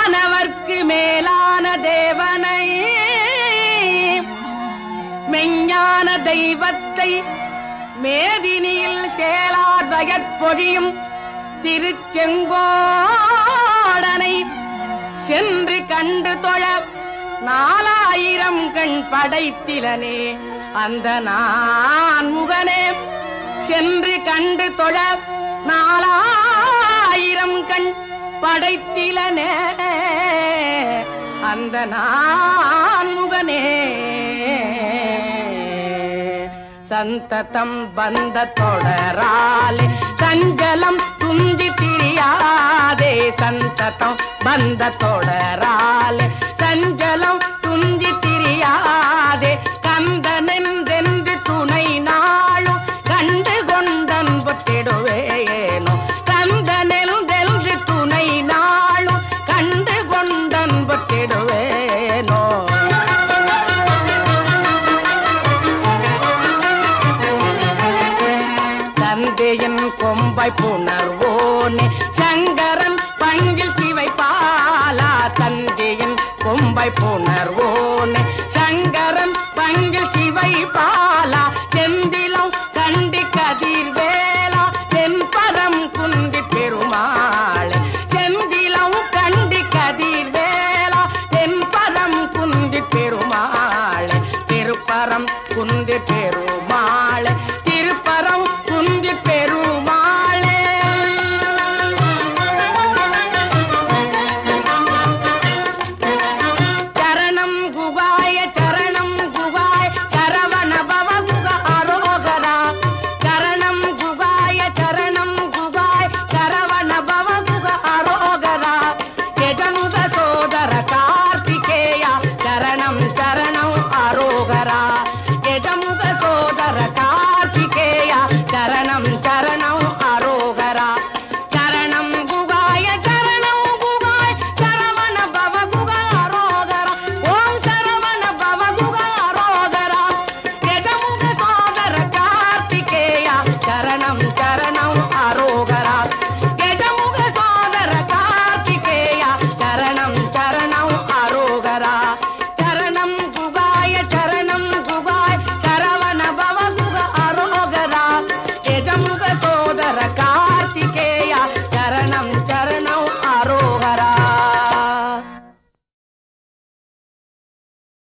வானவர்க்கு மேலான தேவனை மெஞ்ஞான தெய்வத்தை மேதினியில் சேலார் வயற்பொழியும் திருச்செங்கோடனை சென்று கண்டு தொழ 4000 கண் படைத்திலனே அந்த நான் முகனே சென்று கண்டு தொழ 4000 கண் படைத்திலனே அந்த நான் முகனே சந்ததம் பந்த தொடராலே சஞ்சலம் துஞ்சி திரியாதே சந்ததம் பந்த தொடராலே சஞ்சலம் துஞ்சி திரியாதே கந்தனென்றென்று துணை நாளும் கண்டு கொண்டன் பொத்திடுவேனோ கந்தனென்றென்று துணை நாளும் கண்டு கொண்டன் பொத்திடுவேனோ தந்தையின் கொம்பை புணர்வோனே சங்கரன் பங்கில் சிவை பாலா தந்தையின் கொம்பை புணர்வோனே சங்கர